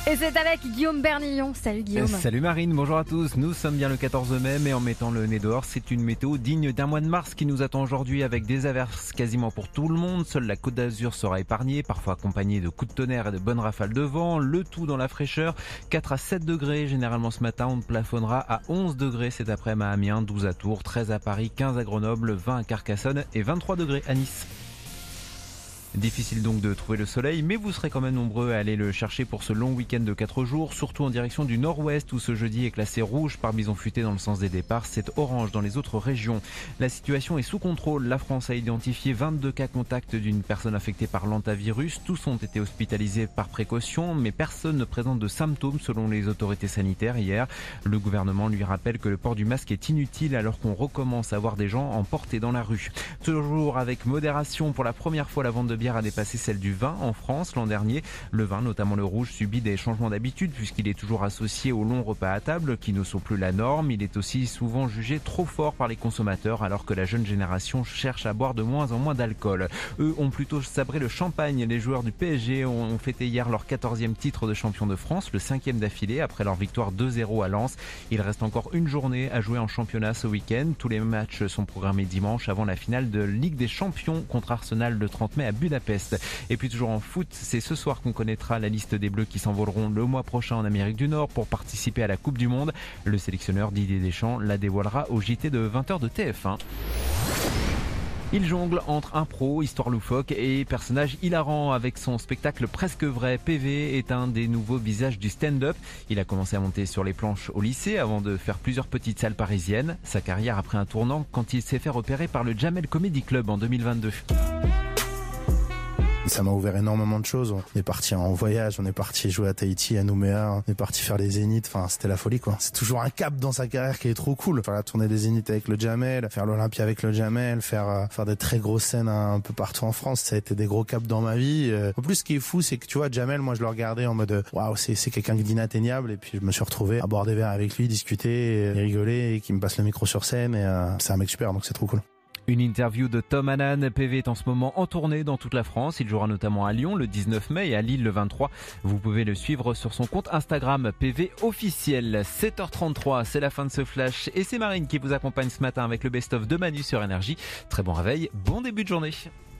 Et c'est avec Guillaume Bernillon. Salut Guillaume. Salut Marine, bonjour à tous. Nous sommes bien le 14 mai, mais en mettant le nez dehors, c'est une météo digne d'un mois de mars qui nous attend aujourd'hui avec des averses quasiment pour tout le monde. Seule la Côte d'Azur sera épargnée, parfois accompagnée de coups de tonnerre et de bonnes rafales de vent. Le tout dans la fraîcheur. 4 à 7 degrés généralement ce matin. On plafonnera à 11 degrés cet après-midi à Amiens, 12 à Tours, 13 à Paris, 15 à Grenoble, 20 à Carcassonne et 23 degrés à Nice. Difficile donc de trouver le soleil, mais vous serez quand même nombreux à aller le chercher pour ce long week-end de 4 jours, surtout en direction du nord-ouest où ce jeudi est classé rouge par bison futé dans le sens des départs, c'est orange dans les autres régions. La situation est sous contrôle, la France a identifié 22 cas contacts d'une personne affectée par l'hantavirus, tous ont été hospitalisés par précaution, mais personne ne présente de symptômes selon les autorités sanitaires hier. Le gouvernement lui rappelle que le port du masque est inutile alors qu'on recommence à voir des gens en portée dans la rue. Toujours avec modération, pour la première fois la vente de bière a dépassé celle du vin en France l'an dernier. Le vin, notamment le rouge, subit des changements d'habitude puisqu'il est toujours associé aux longs repas à table qui ne sont plus la norme. Il est aussi souvent jugé trop fort par les consommateurs alors que la jeune génération cherche à boire de moins en moins d'alcool. Eux ont plutôt sabré le champagne. Les joueurs du PSG ont fêté hier leur 14e titre de champion de France, le 5e d'affilée après leur victoire 2-0 à Lens. Il reste encore une journée à jouer en championnat ce week-end. Tous les matchs sont programmés dimanche avant la finale de Ligue des Champions contre Arsenal le 30 mai à Budapest. Et puis toujours en foot, c'est ce soir qu'on connaîtra la liste des Bleus qui s'envoleront le mois prochain en Amérique du Nord pour participer à la Coupe du Monde. Le sélectionneur Didier Deschamps la dévoilera au JT de 20h de TF1. Il jongle entre impro, histoire loufoque et personnage hilarant avec son spectacle presque vrai. PV est un des nouveaux visages du stand-up. Il a commencé à monter sur les planches au lycée avant de faire plusieurs petites salles parisiennes. Sa carrière a pris un tournant quand il s'est fait repérer par le Jamel Comedy Club en 2022. Ça m'a ouvert énormément de choses. On est parti en voyage, on est parti jouer à Tahiti, à Nouméa, on est parti faire les zéniths. Enfin, c'était la folie, quoi. C'est toujours un cap dans sa carrière qui est trop cool. Faire la tournée des zéniths avec le Jamel, faire l'Olympia avec le Jamel, faire des très grosses scènes un peu partout en France. Ça a été des gros caps dans ma vie. En plus, ce qui est fou, c'est que tu vois, Jamel, moi, je le regardais en mode, waouh, c'est quelqu'un d'inatteignable. Et puis, je me suis retrouvé à boire des verres avec lui, discuter, et rigoler, et qui me passe le micro sur scène. Et c'est un mec super, donc c'est trop cool. Une interview de Tom Hannan. PV est en ce moment en tournée dans toute la France. Il jouera notamment à Lyon le 19 mai et à Lille le 23. Vous pouvez le suivre sur son compte Instagram PV officiel. 7h33, c'est la fin de ce flash. Et c'est Marine qui vous accompagne ce matin avec le best-of de Manu sur Énergie. Très bon réveil, bon début de journée.